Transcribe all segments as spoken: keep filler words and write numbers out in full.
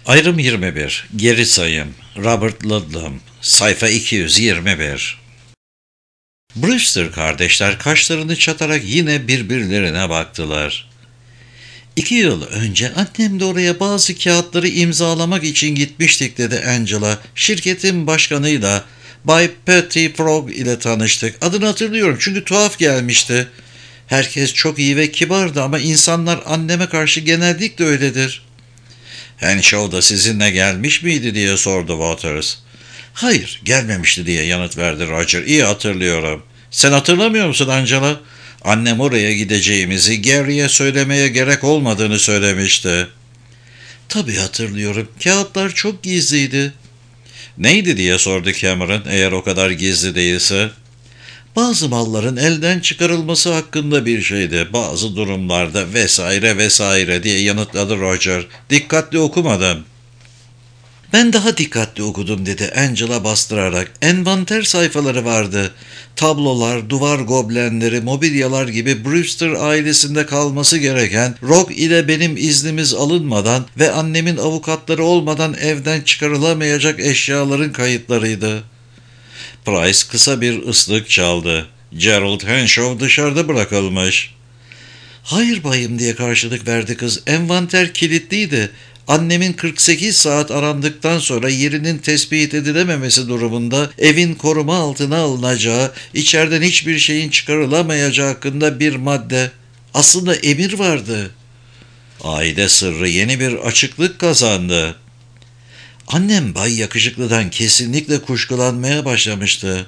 Ayrım yirmi bir. Geri sayım. Robert Ludlum. Sayfa iki yüz yirmi bir. Brewster kardeşler kaşlarını çatarak yine birbirlerine baktılar. İki yıl önce annem de oraya bazı kağıtları imzalamak için gitmiştik dedi Angela. Şirketin başkanıyla Bay Patty Frog ile tanıştık. Adını hatırlıyorum çünkü tuhaf gelmişti. Herkes çok iyi ve kibardı ama insanlar anneme karşı genellikle öyledir. Henshaw da sizinle gelmiş miydi diye sordu Waters. Hayır, gelmemişti diye yanıt verdi Roger. İyi hatırlıyorum. Sen hatırlamıyor musun Angela? Annem oraya gideceğimizi Gary'e söylemeye gerek olmadığını söylemişti. Tabii hatırlıyorum. Kağıtlar çok gizliydi. Neydi diye sordu Cameron eğer o kadar gizli değilse. Bazı malların elden çıkarılması hakkında bir şeydi. Bazı durumlarda vesaire vesaire diye yanıtladı Roger. Dikkatli okumadım. Ben daha dikkatli okudum dedi Angela bastırarak. Envanter sayfaları vardı. Tablolar, duvar goblenleri, mobilyalar gibi Brewster ailesinde kalması gereken, Rock ile benim iznimiz alınmadan ve annemin avukatları olmadan evden çıkarılamayacak eşyaların kayıtlarıydı. Price kısa bir ıslık çaldı. Gerald Henshaw dışarıda bırakılmış. Hayır bayım diye karşılık verdi kız. Envanter kilitliydi. Annemin kırk sekiz saat arandıktan sonra yerinin tespit edilememesi durumunda evin koruma altına alınacağı, içeriden hiçbir şeyin çıkarılamayacağı hakkında bir madde. Aslında emir vardı. Aile sırrı yeni bir açıklık kazandı. Annem Bay Yakışıklı'dan kesinlikle kuşkulanmaya başlamıştı.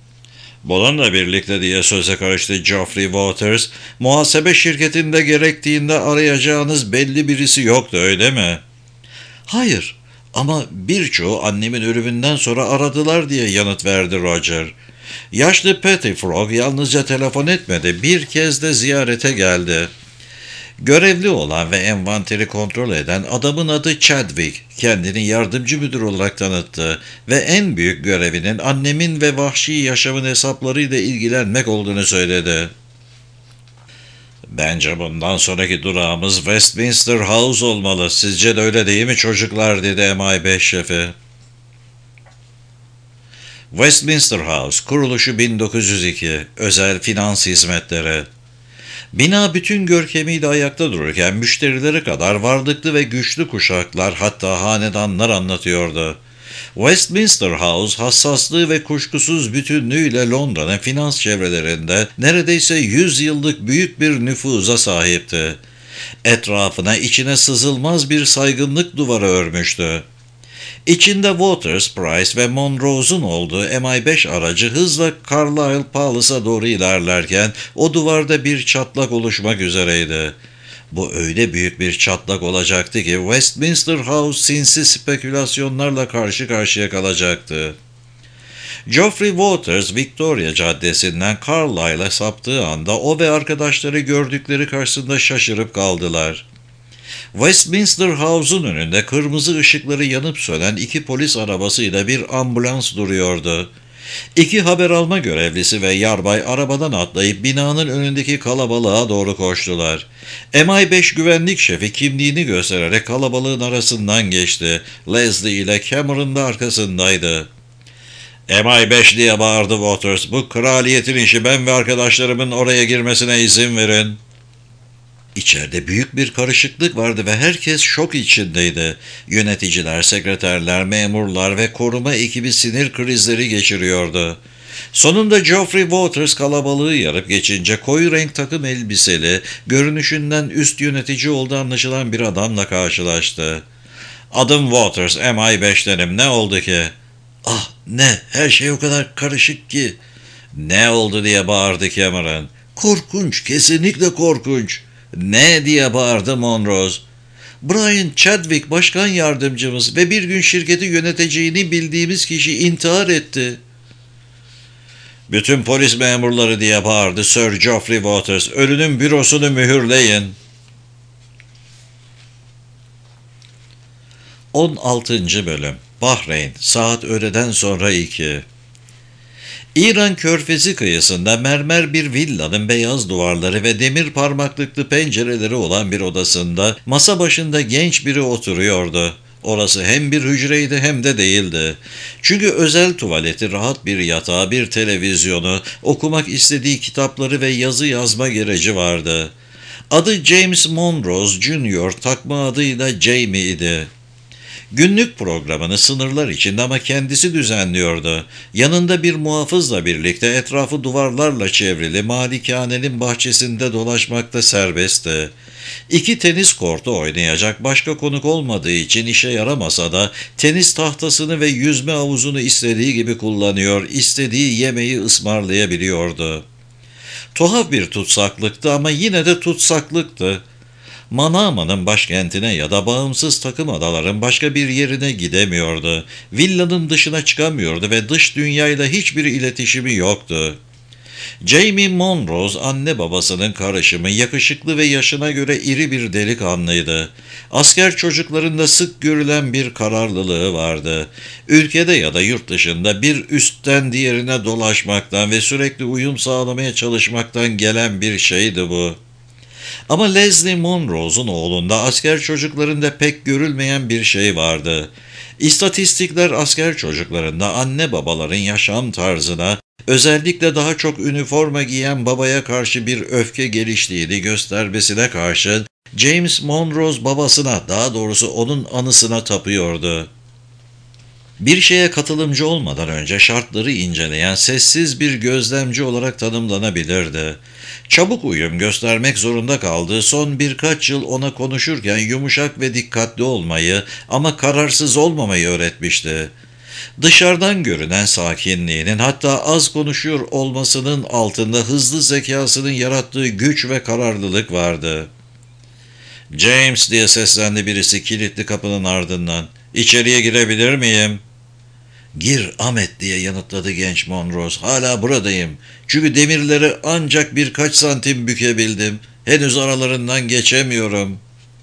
Bununla birlikte diye söze karıştı Geoffrey Waters. Muhasebe şirketinde gerektiğinde arayacağınız belli birisi yoktu öyle mi? Hayır ama birçoğu annemin ölümünden sonra aradılar diye yanıt verdi Roger. Yaşlı Patty Frog yalnızca telefon etmedi, bir kez de ziyarete geldi. Görevli olan ve envanteri kontrol eden adamın adı Chadwick, kendini yardımcı müdür olarak tanıttı ve en büyük görevinin annemin ve vahşi yaşamın hesaplarıyla ilgilenmek olduğunu söyledi. Bence bundan sonraki durağımız Westminster House olmalı. Sizce de öyle değil mi çocuklar dedi M I beş şefi. Westminster House, kuruluşu bin dokuz yüz iki, özel finans hizmetleri. Bina bütün görkemiyle ayakta dururken müşterileri kadar varlıklı ve güçlü kuşaklar hatta hanedanlar anlatıyordu. Westminster House hassaslığı ve kuşkusuz bütünlüğüyle Londra'nın finans çevrelerinde neredeyse yüz yıllık büyük bir nüfuza sahipti. Etrafına içine sızılmaz bir saygınlık duvarı örmüştü. İçinde Waters, Price ve Monroe'un olduğu M I beş aracı hızla Carlisle Palace'a doğru ilerlerken o duvarda bir çatlak oluşmak üzereydi. Bu öyle büyük bir çatlak olacaktı ki Westminster House sinsi spekülasyonlarla karşı karşıya kalacaktı. Geoffrey Waters, Victoria Caddesi'nden Carlisle'a saptığı anda o ve arkadaşları gördükleri karşısında şaşırıp kaldılar. Westminster House'un önünde kırmızı ışıkları yanıp sönen iki polis arabasıyla bir ambulans duruyordu. İki haber alma görevlisi ve yarbay arabadan atlayıp binanın önündeki kalabalığa doğru koştular. M I beş güvenlik şefi kimliğini göstererek kalabalığın arasından geçti. Leslie ile Cameron da arkasındaydı. M I beş diye bağırdı Waters. Bu kraliyetin işi, ben ve arkadaşlarımın oraya girmesine izin verin. İçeride büyük bir karışıklık vardı ve herkes şok içindeydi. Yöneticiler, sekreterler, memurlar ve koruma ekibi sinir krizleri geçiriyordu. Sonunda Geoffrey Waters kalabalığı yarıp geçince koyu renk takım elbiseli, görünüşünden üst yönetici olduğu anlaşılan bir adamla karşılaştı. "Adım Waters, M I beş'tenim. Ne oldu ki?" "Ah ne, her şey o kadar karışık ki." "Ne oldu?" diye bağırdı Cameron. "Korkunç, kesinlikle korkunç." "Ne?" diye bağırdı Monroe. "Brian Chadwick başkan yardımcımız ve bir gün şirketi yöneteceğini bildiğimiz kişi intihar etti." "Bütün polis memurları," diye bağırdı Sir Geoffrey Waters. "Ölünün bürosunu mühürleyin." on altıncı Bölüm. Bahreyn, saat öğleden sonra iki. İran Körfezi kıyısında mermer bir villanın beyaz duvarları ve demir parmaklıklı pencereleri olan bir odasında masa başında genç biri oturuyordu. Orası hem bir hücreydi hem de değildi. Çünkü özel tuvaleti, rahat bir yatağı, bir televizyonu, okumak istediği kitapları ve yazı yazma gereci vardı. Adı James Monrose Junior, takma adıyla Jamie idi. Günlük programını sınırlar içinde ama kendisi düzenliyordu. Yanında bir muhafızla birlikte etrafı duvarlarla çevrili malikanenin bahçesinde dolaşmakta serbestti. İki tenis kortu oynayacak başka konuk olmadığı için işe yaramasa da tenis tahtasını ve yüzme havuzunu istediği gibi kullanıyor, istediği yemeği ısmarlayabiliyordu. Tuhaf bir tutsaklıktı ama yine de tutsaklıktı. Manama'nın başkentine ya da bağımsız takım adaların başka bir yerine gidemiyordu. Villanın dışına çıkamıyordu ve dış dünyayla hiçbir iletişimi yoktu. Jamie Monrose anne babasının karışımı, yakışıklı ve yaşına göre iri bir delikanlıydı. Asker çocuklarında sık görülen bir kararlılığı vardı. Ülkede ya da yurt dışında bir üstten diğerine dolaşmaktan ve sürekli uyum sağlamaya çalışmaktan gelen bir şeydi bu. Ama Leslie Monroe'un oğlunda asker çocuklarında pek görülmeyen bir şey vardı. İstatistikler asker çocuklarında anne babaların yaşam tarzına, özellikle daha çok üniforma giyen babaya karşı bir öfke geliştiğini göstermesine karşın James Monroe babasına, daha doğrusu onun anısına tapıyordu. Bir şeye katılımcı olmadan önce şartları inceleyen sessiz bir gözlemci olarak tanımlanabilirdi. Çabuk uyum göstermek zorunda kaldığı son birkaç yıl ona konuşurken yumuşak ve dikkatli olmayı ama kararsız olmamayı öğretmişti. Dışarıdan görünen sakinliğinin, hatta az konuşuyor olmasının altında hızlı zekasının yarattığı güç ve kararlılık vardı. "James," diye seslendi birisi kilitli kapının ardından. "İçeriye girebilir miyim?" "Gir Ahmet," diye yanıtladı genç Monrose. "Hala buradayım. Çünkü demirleri ancak birkaç santim bükebildim. Henüz aralarından geçemiyorum."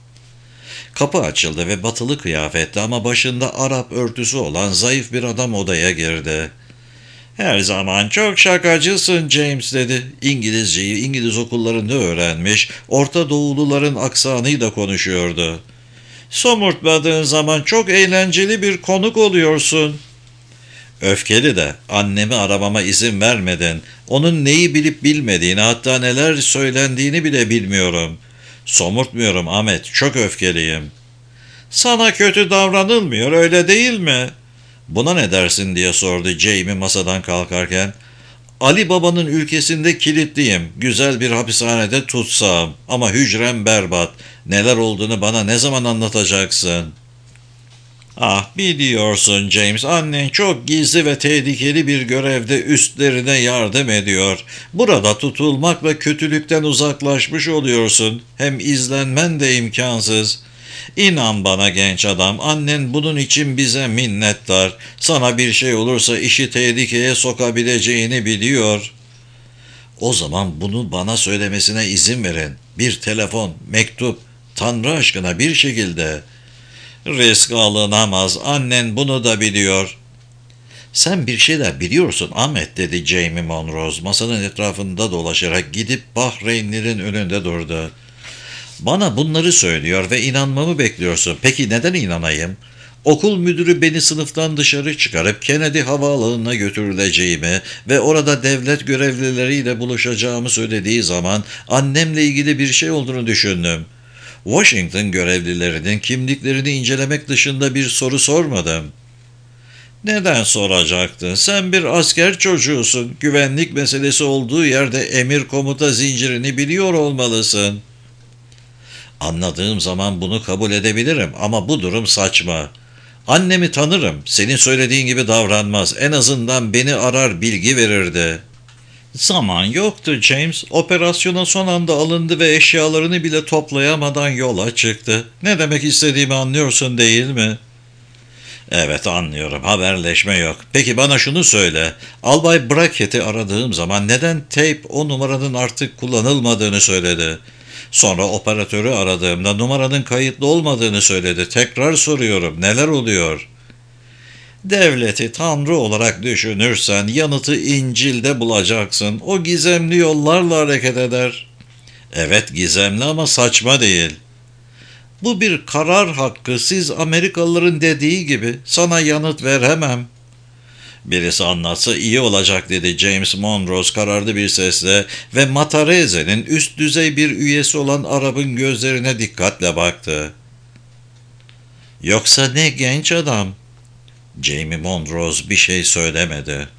Kapı açıldı ve batılı kıyafetli ama başında Arap örtüsü olan zayıf bir adam odaya girdi. "Her zaman çok şakacısın James," dedi. İngilizceyi İngiliz okullarında öğrenmiş, Orta Doğuluların aksanıyla konuşuyordu. "Somurtmadığın zaman çok eğlenceli bir konuk oluyorsun." Öfkeli de, "Annemi aramama izin vermedin. Onun neyi bilip bilmediğini, hatta neler söylendiğini bile bilmiyorum." "Somurtmuyorum Ahmet, çok öfkeliyim." "Sana kötü davranılmıyor, öyle değil mi?" "Buna ne dersin?" diye sordu Jamie masadan kalkarken. "Ali Baba'nın ülkesinde kilitliyim. Güzel bir hapishanede tutsağım. Ama hücrem berbat. Neler olduğunu bana ne zaman anlatacaksın?" "Ah, biliyorsun James, annen çok gizli ve tehlikeli bir görevde üstlerine yardım ediyor. Burada tutulmakla kötülükten uzaklaşmış oluyorsun. Hem izlenmen de imkansız. İnan bana genç adam, annen bunun için bize minnettar. Sana bir şey olursa işi tehlikeye sokabileceğini biliyor." "O zaman bunu bana söylemesine izin verin. Bir telefon, mektup, Tanrı aşkına bir şekilde." "Risk alınamaz. Annen bunu da biliyor." "Sen bir şeyler biliyorsun Ahmet," dedi Jamie Monrose masanın etrafında dolaşarak gidip Bahreynlilerin önünde durdu. "Bana bunları söylüyor ve inanmamı bekliyorsun. Peki neden inanayım? Okul müdürü beni sınıftan dışarı çıkarıp Kennedy havaalanına götürüleceğimi ve orada devlet görevlileriyle buluşacağımı söylediği zaman annemle ilgili bir şey olduğunu düşündüm. Washington görevlilerinin kimliklerini incelemek dışında bir soru sormadım." "Neden soracaktın? Sen bir asker çocuğusun. Güvenlik meselesi olduğu yerde emir komuta zincirini biliyor olmalısın." "Anladığım zaman bunu kabul edebilirim ama bu durum saçma. Annemi tanırım. Senin söylediğin gibi davranmaz. En azından beni arar, bilgi verirdi." "Zaman yoktu James. Operasyona son anda alındı ve eşyalarını bile toplayamadan yola çıktı. Ne demek istediğimi anlıyorsun değil mi?" "Evet, anlıyorum. Haberleşme yok. Peki bana şunu söyle. Albay Brackett'i aradığım zaman neden tape o numaranın artık kullanılmadığını söyledi? Sonra operatörü aradığımda numaranın kayıtlı olmadığını söyledi. Tekrar soruyorum. Neler oluyor?" "Devleti Tanrı olarak düşünürsen yanıtı İncil'de bulacaksın. O gizemli yollarla hareket eder." "Evet, gizemli ama saçma değil." Bu bir karar hakkı. Siz Amerikalıların dediği gibi sana yanıt veremem. Birisi anlatsa iyi olacak dedi James Monrose kararlı bir sesle ve Matarese'nin üst düzey bir üyesi olan Arap'ın gözlerine dikkatle baktı. Yoksa ne genç adam? Jamie Monrose bir şey söylemedi.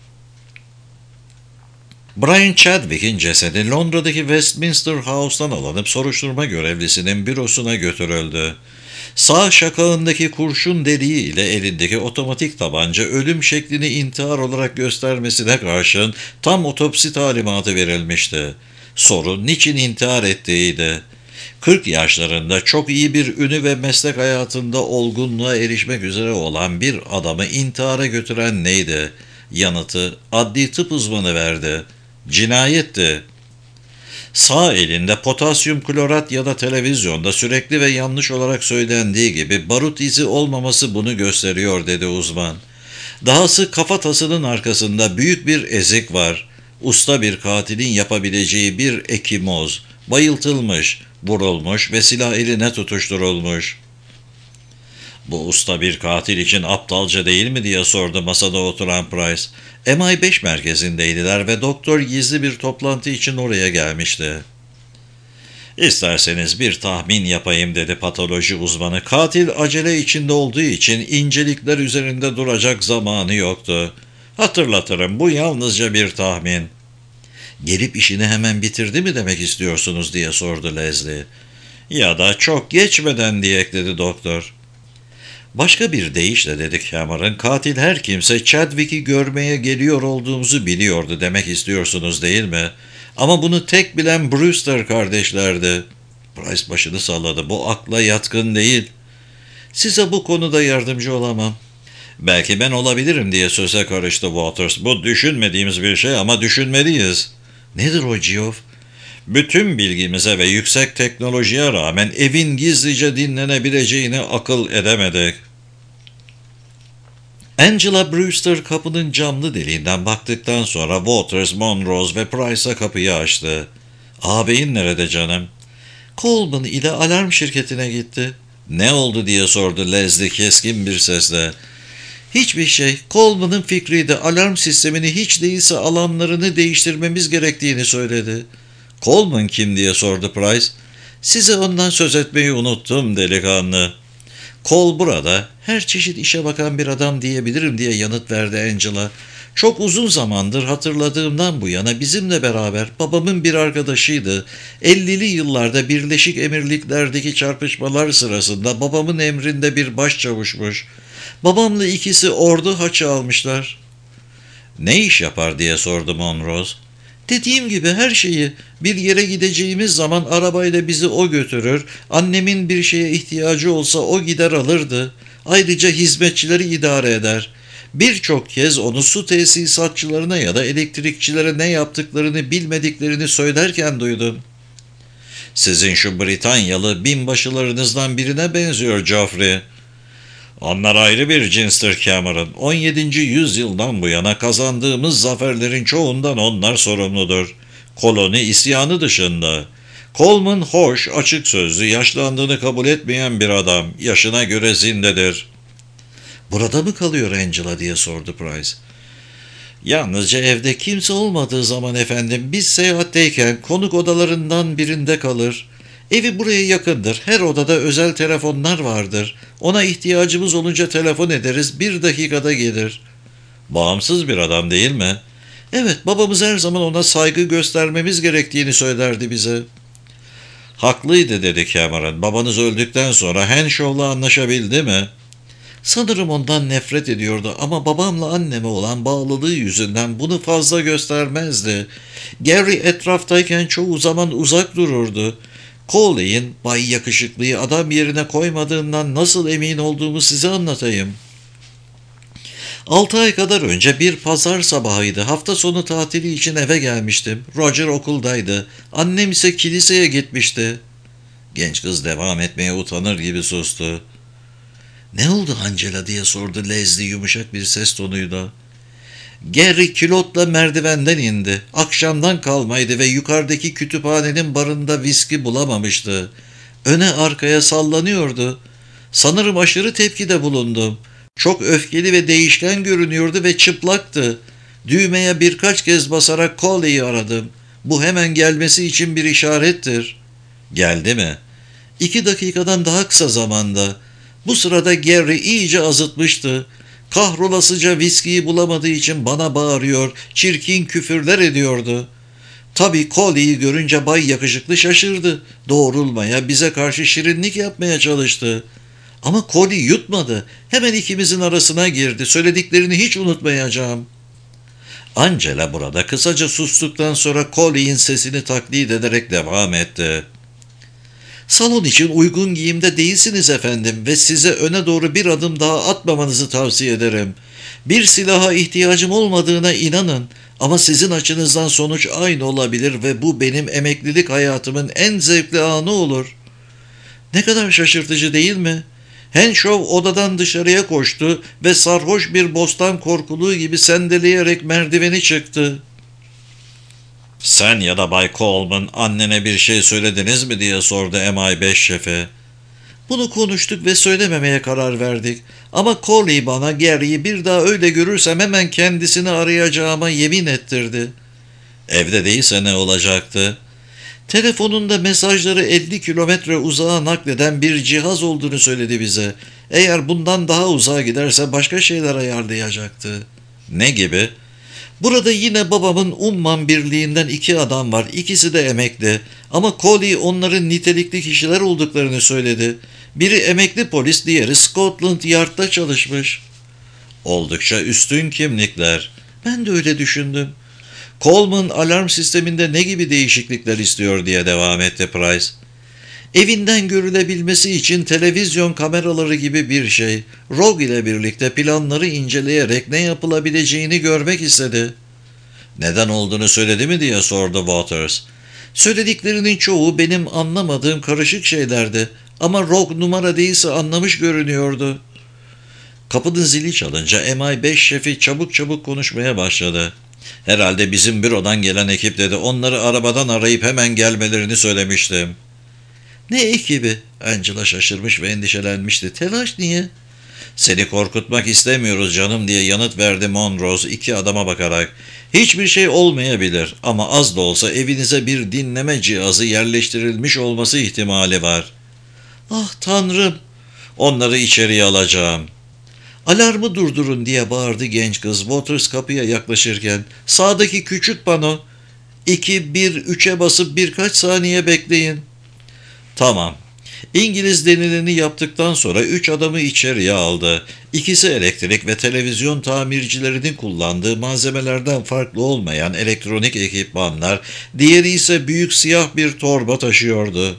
Brian Chadwick'in cesedi Londra'daki Westminster House'tan alınıp soruşturma görevlisinin bürosuna götürüldü. Sağ şakağındaki kurşun deliği ile elindeki otomatik tabanca ölüm şeklini intihar olarak göstermesine karşın tam otopsi talimatı verilmişti. Sorun niçin intihar ettiğiydi. kırk yaşlarında çok iyi bir ünü ve meslek hayatında olgunluğa erişmek üzere olan bir adamı intihara götüren neydi? Yanıtı adli tıp uzmanı verdi. Cinayetti. Sağ elinde potasyum klorat ya da televizyonda sürekli ve yanlış olarak söylendiği gibi barut izi olmaması bunu gösteriyor dedi uzman. Dahası kafatasının arkasında büyük bir ezik var. Usta bir katilin yapabileceği bir ekimoz. Bayıltılmış, vurulmuş ve silah eline tutuşturulmuş. Bu usta bir katil için aptalca değil mi diye sordu masada oturan Price. M I beş merkezindeydiler ve doktor gizli bir toplantı için oraya gelmişti. İsterseniz bir tahmin yapayım dedi patoloji uzmanı. Katil acele içinde olduğu için incelikler üzerinde duracak zamanı yoktu. Hatırlatırım bu yalnızca bir tahmin. Gelip işini hemen bitirdi mi demek istiyorsunuz diye sordu Leslie. Ya da çok geçmeden diye ekledi doktor. Başka bir deyişle dedi Cameron, katil her kimse Chadwick'i görmeye geliyor olduğumuzu biliyordu demek istiyorsunuz değil mi? Ama bunu tek bilen Brewster kardeşlerdi. Price başını salladı. Bu akla yatkın değil. Size bu konuda yardımcı olamam. Belki ben olabilirim diye söze karıştı Waters. Bu düşünmediğimiz bir şey ama düşünmeliyiz. Nedir o Geoff? Bütün bilgimize ve yüksek teknolojiye rağmen evin gizlice dinlenebileceğini akıl edemedik. Angela Brewster kapının camlı deliğinden baktıktan sonra Waters, Monrose ve Price'a kapıyı açtı. "Ağabeyin nerede canım?" "Coleman ile alarm şirketine gitti." "Ne oldu?" diye sordu Leslie keskin bir sesle. "Hiçbir şey. Coleman'ın fikriydi. Alarm sistemini hiç değilse alarmlarını değiştirmemiz gerektiğini söyledi." "Coleman kim?" diye sordu Price. "Size ondan söz etmeyi unuttum delikanlı." "Cole burada. Her çeşit işe bakan bir adam diyebilirim." diye yanıt verdi Angela. "Çok uzun zamandır hatırladığımdan bu yana bizimle beraber babamın bir arkadaşıydı. ellili yıllarda Birleşik Emirliklerdeki çarpışmalar sırasında babamın emrinde bir başçavuşmuş. Babamla ikisi ordu haçı almışlar." "Ne iş yapar?" diye sordu Monrose. "Dediğim gibi her şeyi. Bir yere gideceğimiz zaman arabayla bizi o götürür, annemin bir şeye ihtiyacı olsa o gider alırdı. Ayrıca hizmetçileri idare eder. Birçok kez onu su tesisatçılarına ya da elektrikçilere ne yaptıklarını bilmediklerini söylerken duydum." "Sizin şu Britanyalı binbaşılarınızdan birine benziyor Geoffrey." "Onlar ayrı bir cinstir Cameron. on yedinci yüzyıldan bu yana kazandığımız zaferlerin çoğundan onlar sorumludur. Koloni isyanı dışında. Coleman hoş, açık sözlü, yaşlandığını kabul etmeyen bir adam. Yaşına göre zindedir." "Burada mı kalıyor Angela?" diye sordu Price. "Yalnızca evde kimse olmadığı zaman efendim. Biz seyahatteyken konuk odalarından birinde kalır. Evi buraya yakındır. Her odada özel telefonlar vardır. Ona ihtiyacımız olunca telefon ederiz. Bir dakikada gelir." "Bağımsız bir adam değil mi?" "Evet, babamız her zaman ona saygı göstermemiz gerektiğini söylerdi bize." "Haklıydı," dedi Cameron. "Babanız öldükten sonra Henshaw'la anlaşabildi mi?" "Sanırım ondan nefret ediyordu ama babamla anneme olan bağlılığı yüzünden bunu fazla göstermezdi. Gary etraftayken çoğu zaman uzak dururdu. Coley'in Bay Yakışıklı'yı adam yerine koymadığından nasıl emin olduğumu size anlatayım. Altı ay kadar önce bir pazar sabahıydı. Hafta sonu tatili için eve gelmiştim. Roger okuldaydı. Annem ise kiliseye gitmişti." Genç kız devam etmeye utanır gibi sustu. "Ne oldu Angela?" diye sordu Leslie yumuşak bir ses tonuyla. "Gary kilotla merdivenden indi. Akşamdan kalmaydı ve yukarıdaki kütüphanenin barında viski bulamamıştı. Öne arkaya sallanıyordu. Sanırım aşırı tepkide bulundum. Çok öfkeli ve değişken görünüyordu ve çıplaktı. Düğmeye birkaç kez basarak Coley'i aradım. Bu hemen gelmesi için bir işarettir. Geldi mi? İki dakikadan daha kısa zamanda. Bu sırada Gary iyice azıtmıştı. Kahrolasıca viskiyi bulamadığı için bana bağırıyor, çirkin küfürler ediyordu. Tabii Coley'i görünce Bay Yakışıklı şaşırdı. Doğrulmaya, bize karşı şirinlik yapmaya çalıştı. Ama Coley yutmadı. Hemen ikimizin arasına girdi. Söylediklerini hiç unutmayacağım. Angela burada kısaca sustuktan sonra Coley'in sesini taklit ederek devam etti. Salon için uygun giyimde değilsiniz efendim ve size öne doğru bir adım daha atmamanızı tavsiye ederim. Bir silaha ihtiyacım olmadığına inanın ama sizin açınızdan sonuç aynı olabilir ve bu benim emeklilik hayatımın en zevkli anı olur. Ne kadar şaşırtıcı değil mi? Henshaw odadan dışarıya koştu ve sarhoş bir bostan korkuluğu gibi sendeleyerek merdiveni çıktı. "Sen ya da Bay Coleman annene bir şey söylediniz mi?" diye sordu M I beş şefe. "Bunu konuştuk ve söylememeye karar verdik. Ama Coley bana Gary'i bir daha öyle görürsem hemen kendisini arayacağıma yemin ettirdi." "Evde değilse ne olacaktı?" "Telefonunda mesajları elli kilometre uzağa nakleden bir cihaz olduğunu söyledi bize. Eğer bundan daha uzağa giderse başka şeyler ayarlayacaktı." "Ne gibi?" "Burada yine babamın umman birliğinden iki adam var. İkisi de emekli. Ama Coley onların nitelikli kişiler olduklarını söyledi. Biri emekli polis, diğeri Scotland Yard'da çalışmış." "Oldukça üstün kimlikler." "Ben de öyle düşündüm." "Coleman alarm sisteminde ne gibi değişiklikler istiyor?" diye devam etti Price. "Evinden görülebilmesi için televizyon kameraları gibi bir şey. Rogue ile birlikte planları inceleyerek ne yapılabileceğini görmek istedi." "Neden olduğunu söyledi mi?" diye sordu Waters. "Söylediklerinin çoğu benim anlamadığım karışık şeylerdi. Ama Rogue numara değilse anlamış görünüyordu." Kapının zili çalınca M I beş şefi çabuk çabuk konuşmaya başladı. "Herhalde bizim bürodan gelen ekip dedi. Onları arabadan arayıp hemen gelmelerini söylemiştim." "Ne ekibi?" Angela şaşırmış ve endişelenmişti. "Telaş niye?" "Seni korkutmak istemiyoruz canım," diye yanıt verdi Monrose iki adama bakarak. "Hiçbir şey olmayabilir ama az da olsa evinize bir dinleme cihazı yerleştirilmiş olması ihtimali var." "Ah Tanrım!" "Onları içeriye alacağım." "Alarmı durdurun," diye bağırdı genç kız Waters kapıya yaklaşırken. "Sağdaki küçük pano. iki bir üçe basıp birkaç saniye bekleyin." "Tamam." İngiliz denileni yaptıktan sonra üç adamı içeriye aldı. İkisi elektrik ve televizyon tamircilerinin kullandığı malzemelerden farklı olmayan elektronik ekipmanlar, diğeri ise büyük siyah bir torba taşıyordu.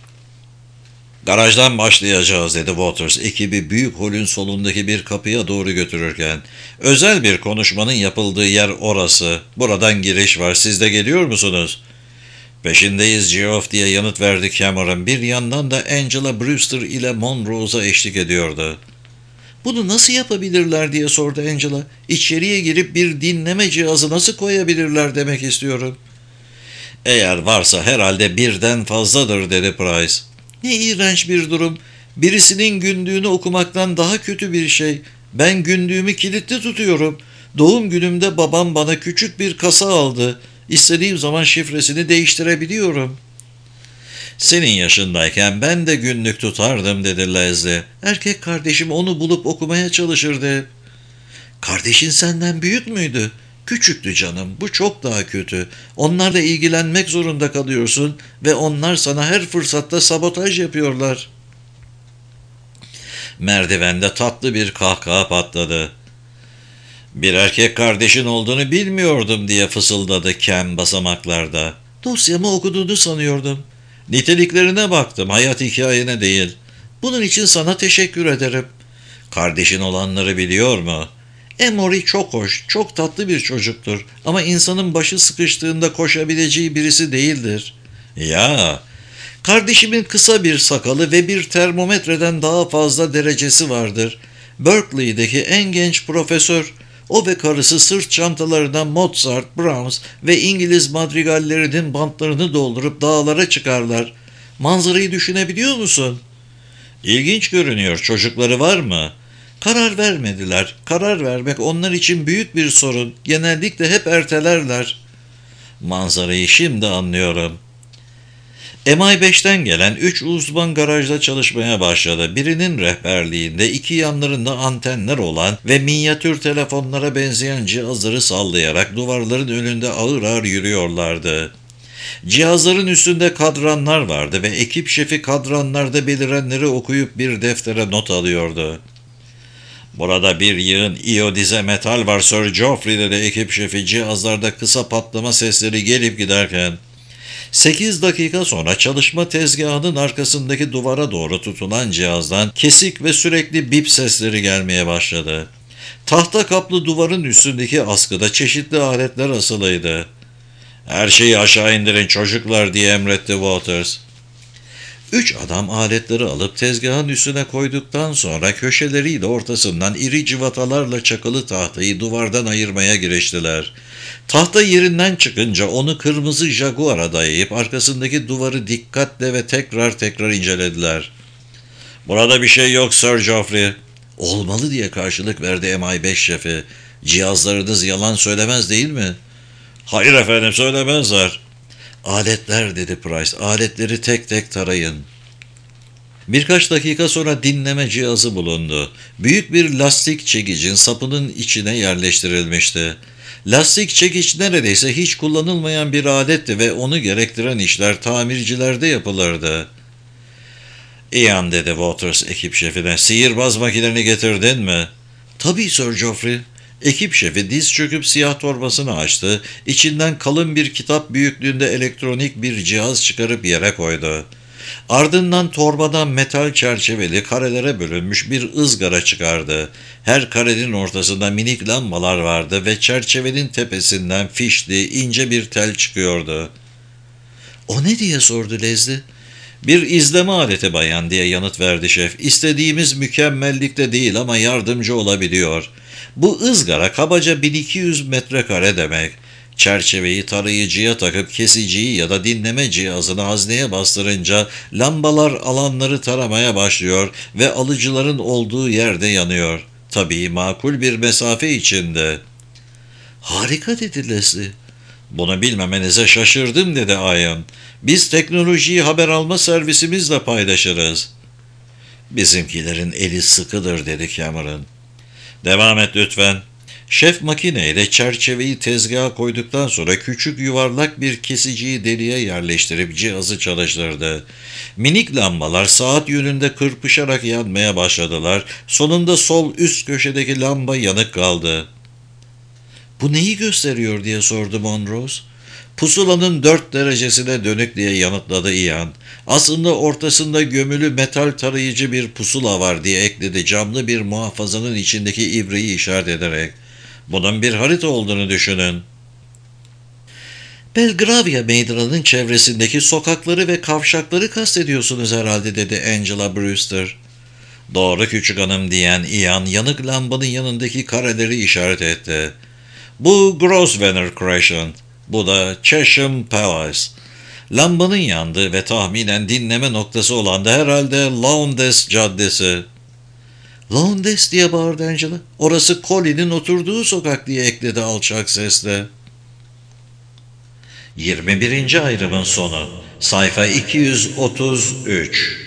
"Garajdan başlayacağız," dedi Waters, ekibi büyük holün solundaki bir kapıya doğru götürürken. "Özel bir konuşmanın yapıldığı yer orası. Buradan giriş var. Siz de geliyor musunuz?" "Peşindeyiz Geoff," diye yanıt verdi Cameron. Bir yandan da Angela Brewster ile Monrose'a eşlik ediyordu. "Bunu nasıl yapabilirler?" diye sordu Angela. "İçeriye girip bir dinleme cihazı nasıl koyabilirler demek istiyorum." "Eğer varsa herhalde birden fazladır," dedi Price. "Ne iğrenç bir durum. Birisinin günlüğünü okumaktan daha kötü bir şey. Ben günlüğümü kilitli tutuyorum. Doğum günümde babam bana küçük bir kasa aldı. İstediğim zaman şifresini değiştirebiliyorum." "Senin yaşındayken ben de günlük tutardım," dedi Leslie. "Erkek kardeşim onu bulup okumaya çalışırdı." "Kardeşin senden büyük müydü?" "Küçüktü canım. Bu çok daha kötü. Onlarla ilgilenmek zorunda kalıyorsun ve onlar sana her fırsatta sabotaj yapıyorlar." Merdivende tatlı bir kahkaha patladı. "Bir erkek kardeşin olduğunu bilmiyordum," diye fısıldadı Cam basamaklarda. "Dosyamı okuduğunu sanıyordum." "Niteliklerine baktım, hayat hikayene değil." "Bunun için sana teşekkür ederim." "Kardeşin olanları biliyor mu?" "Emory çok hoş, çok tatlı bir çocuktur ama insanın başı sıkıştığında koşabileceği birisi değildir." "Ya." "Kardeşimin kısa bir sakalı ve bir termometreden daha fazla derecesi vardır. Berkeley'deki en genç profesör. O ve karısı sırt çantalarına Mozart, Brahms ve İngiliz madrigallerinin bantlarını doldurup dağlara çıkarlar. Manzarayı düşünebiliyor musun? İlginç görünüyor. Çocukları var mı? Karar vermediler. Karar vermek onlar için büyük bir sorun. Genellikle hep ertelerler. Manzarayı şimdi anlıyorum. M I beşten gelen üç uzman garajda çalışmaya başladı. Birinin rehberliğinde iki yanlarında antenler olan ve minyatür telefonlara benzeyen cihazları sallayarak duvarların önünde ağır ağır yürüyorlardı. Cihazların üstünde kadranlar vardı ve ekip şefi kadranlarda belirenleri okuyup bir deftere not alıyordu. "Burada bir yığın iyodize metal var Sir Geoffrey," dedi ekip şefi cihazlarda kısa patlama sesleri gelip giderken. Sekiz dakika sonra çalışma tezgahının arkasındaki duvara doğru tutulan cihazdan kesik ve sürekli bip sesleri gelmeye başladı. Tahta kaplı duvarın üstündeki askıda çeşitli aletler asılıydı. "Her şeyi aşağı indirin çocuklar," diye emretti Waters. Üç adam aletleri alıp tezgahın üstüne koyduktan sonra köşeleriyle ortasından iri cıvatalarla çakılı tahtayı duvardan ayırmaya giriştiler. Tahta yerinden çıkınca onu kırmızı Jaguar'a dayayıp arkasındaki duvarı dikkatle ve tekrar tekrar incelediler. "Burada bir şey yok Sir Geoffrey." "Olmalı," diye karşılık verdi M I beş şefi. "Cihazlarınız yalan söylemez değil mi?" "Hayır efendim, söylemezler." "Aletler," dedi Price. "Aletleri tek tek tarayın." Birkaç dakika sonra dinleme cihazı bulundu. Büyük bir lastik çekicin sapının içine yerleştirilmişti. Lastik çekiç neredeyse hiç kullanılmayan bir aletti ve onu gerektiren işler tamircilerde yapılırdı. "Ian," dedi Waters ekip şefine, "sihirbaz makineni getirdin mi?" "Tabii Sir Geoffrey." Ekip şefi diz çöküp siyah torbasını açtı, içinden kalın bir kitap büyüklüğünde elektronik bir cihaz çıkarıp yere koydu. Ardından torbadan metal çerçeveli karelere bölünmüş bir ızgara çıkardı. Her karenin ortasında minik lambalar vardı ve çerçevenin tepesinden fişli, ince bir tel çıkıyordu. "O ne?" diye sordu Leslie. "Bir izleme aleti bayan," diye yanıt verdi şef. "İstediğimiz mükemmellikte değil ama yardımcı olabiliyor. Bu ızgara kabaca bin iki yüz metrekare demek. Çerçeveyi tarayıcıya takıp kesiciyi ya da dinleme cihazını hazneye bastırınca lambalar alanları taramaya başlıyor ve alıcıların olduğu yerde yanıyor. Tabii makul bir mesafe içinde." "Harika," dedi Leslie. "Bunu bilmemenize şaşırdım," dedi Ian. "Biz teknolojiyi haber alma servisimizle paylaşırız." "Bizimkilerin eli sıkıdır," dedi Cameron. "Devam et lütfen." Şef makineyle çerçeveyi tezgaha koyduktan sonra küçük yuvarlak bir kesiciyi deliğe yerleştirip cihazı çalıştırdı. Minik lambalar saat yönünde kırpışarak yanmaya başladılar. Sonunda sol üst köşedeki lamba yanık kaldı. "Bu neyi gösteriyor?" diye sordu Monrose. "Pusulanın dört derecesine dönük," diye yanıtladı Ian. "Aslında ortasında gömülü metal tarayıcı bir pusula var," diye ekledi camlı bir muhafazanın içindeki ibreyi işaret ederek. "Bunun bir harita olduğunu düşünün." "Belgravia Meydanı'nın çevresindeki sokakları ve kavşakları kastediyorsunuz herhalde," dedi Angela Brewster. "Doğru küçük hanım," diyen Ian yanık lambanın yanındaki kareleri işaret etti. "Bu Grosvenor Crescent, bu da Chesham Palace." Lambanın yandığı ve tahminen dinleme noktası olan da herhalde Lowndes Caddesi. "Lowndes," diye bağırdı Angela. "Orası Collie'nin oturduğu sokak," diye ekledi alçak sesle. yirmi birinci ayrımın sonu. Sayfa iki yüz otuz üç.